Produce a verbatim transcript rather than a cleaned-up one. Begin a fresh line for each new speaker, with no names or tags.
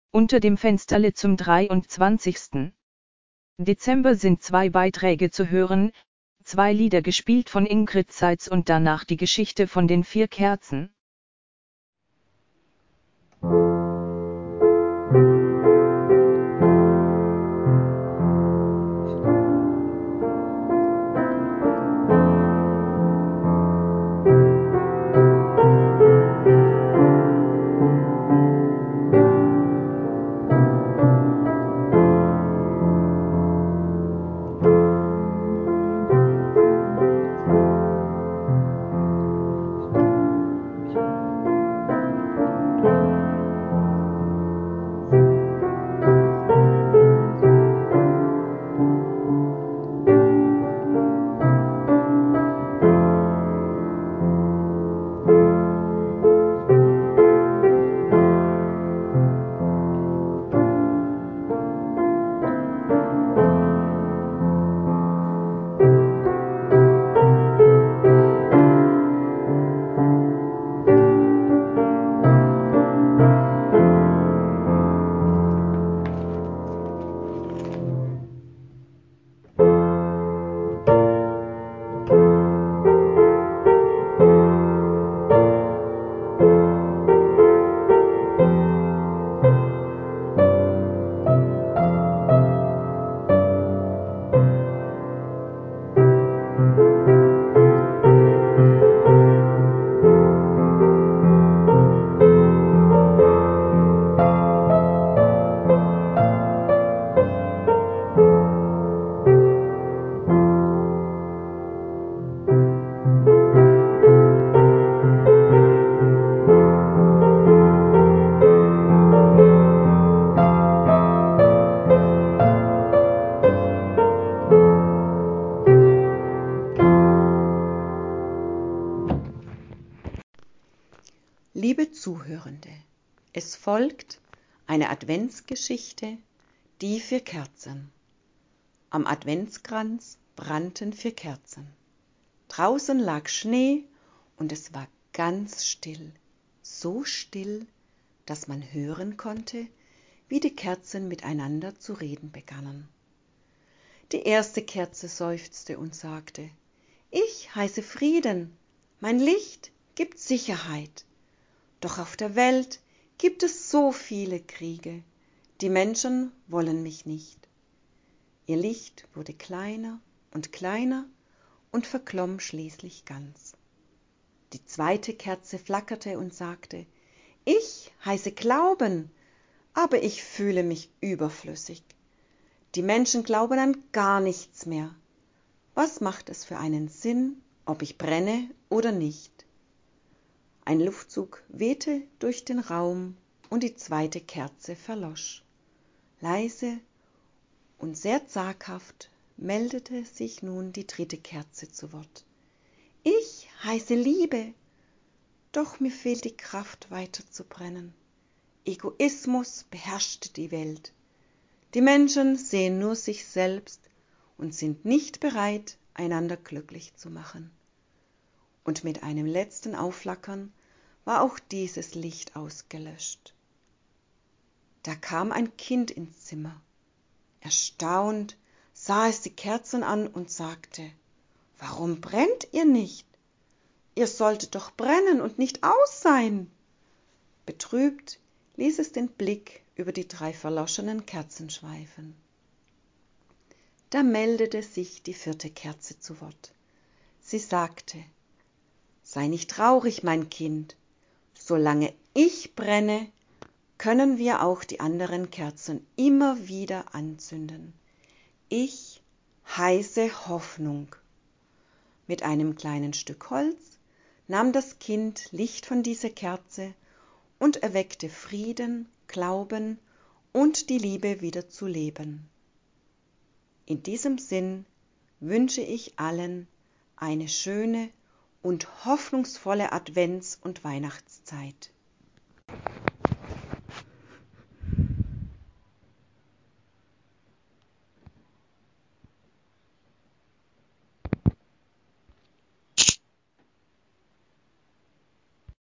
Unter dem Fensterle zum dreiundzwanzigsten Dezember sind zwei Beiträge zu hören, zwei Lieder gespielt von Ingrid Seitz und danach die Geschichte von den vier Kerzen.
Liebe Zuhörende, es folgt eine Adventsgeschichte, die vier Kerzen. Am Adventskranz brannten vier Kerzen. Draußen lag Schnee und es war ganz still, so still, dass man hören konnte, wie die Kerzen miteinander zu reden begannen. Die erste Kerze seufzte und sagte: Ich heiße Frieden, mein Licht gibt Sicherheit. Doch auf der Welt gibt es so viele Kriege, die Menschen wollen mich nicht. Ihr Licht wurde kleiner und kleiner und verklomm schließlich ganz. Die zweite Kerze flackerte und sagte: Ich heiße Glauben, aber ich fühle mich überflüssig. Die Menschen glauben an gar nichts mehr. Was macht es für einen Sinn, ob ich brenne oder nicht? Ein Luftzug wehte durch den Raum und die zweite Kerze verlosch. Leise und sehr zaghaft meldete sich nun die dritte Kerze zu Wort. Ich heiße Liebe, doch mir fehlt die Kraft, weiter zu brennen. Egoismus beherrscht die Welt. Die Menschen sehen nur sich selbst und sind nicht bereit, einander glücklich zu machen. Und mit einem letzten Aufflackern war auch dieses Licht ausgelöscht. Da kam ein Kind ins Zimmer. Erstaunt sah es die Kerzen an und sagte: Warum brennt ihr nicht? Ihr solltet doch brennen und nicht aus sein. Betrübt ließ es den Blick über die drei verloschenen Kerzen schweifen. Da meldete sich die vierte Kerze zu Wort. Sie sagte: Sei nicht traurig, mein Kind. Solange ich brenne, können wir auch die anderen Kerzen immer wieder anzünden. Ich heiße Hoffnung. Mit einem kleinen Stück Holz nahm das Kind Licht von dieser Kerze und erweckte Frieden, Glauben und die Liebe wieder zu leben. In diesem Sinn wünsche ich allen eine schöne und hoffnungsvolle Advents- und Weihnachtszeit.